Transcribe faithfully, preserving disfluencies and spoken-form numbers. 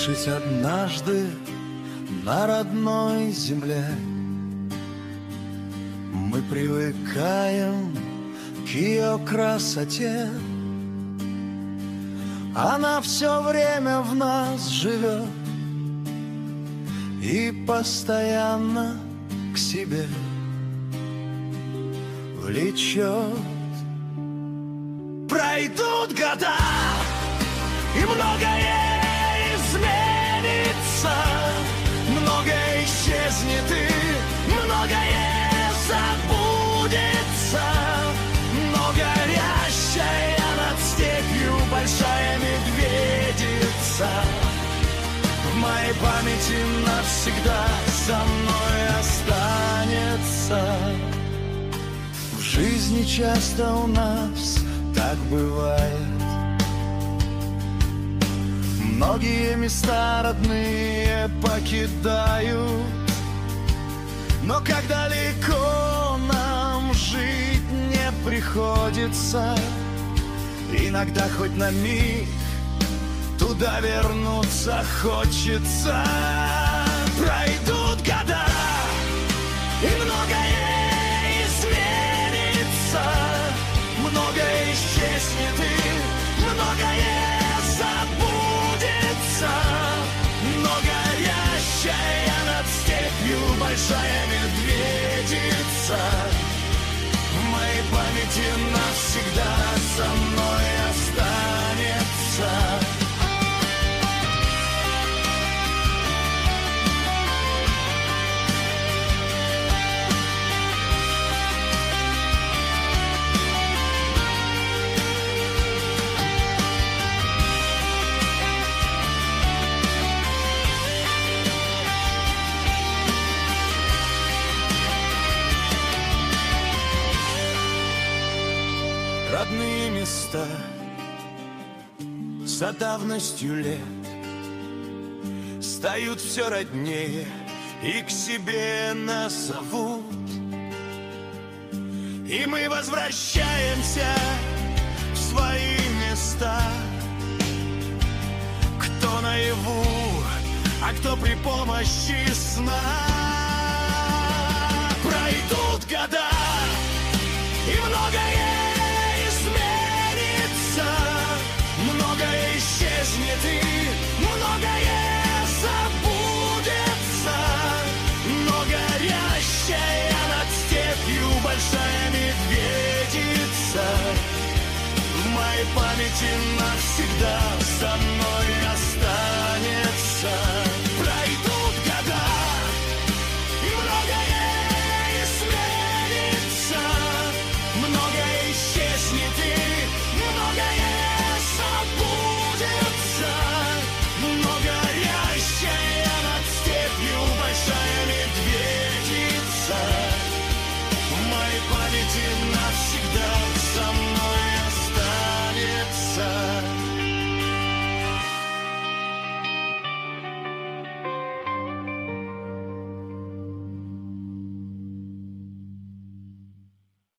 Родившись однажды на родной земле, мы привыкаем к ее красоте. Она все время в нас живет и постоянно к себе влечет. Пройдут года, и многое изменится, многое исчезнет и многое забудется. Но горящая над степью большая медведица в моей памяти навсегда со мной останется. В жизни часто у нас так бывает. Многие места родные покидают, но как далеко нам жить не приходится, иногда хоть на миг туда вернуться хочется. Пройдут года, и многое изменится, многое исчезнет и многое забудется. Но горящая над степью большая медведица в моей памяти навсегда со мной останется. Родные места за давностью лет стают все роднее и к себе нас зовут. И мы возвращаемся в свои места, кто наяву, а кто при помощи сна. Пройдут года, и многое многое исчезнет и многое забудется. Но горящая над степью большая медведица в моей памяти навсегда со мной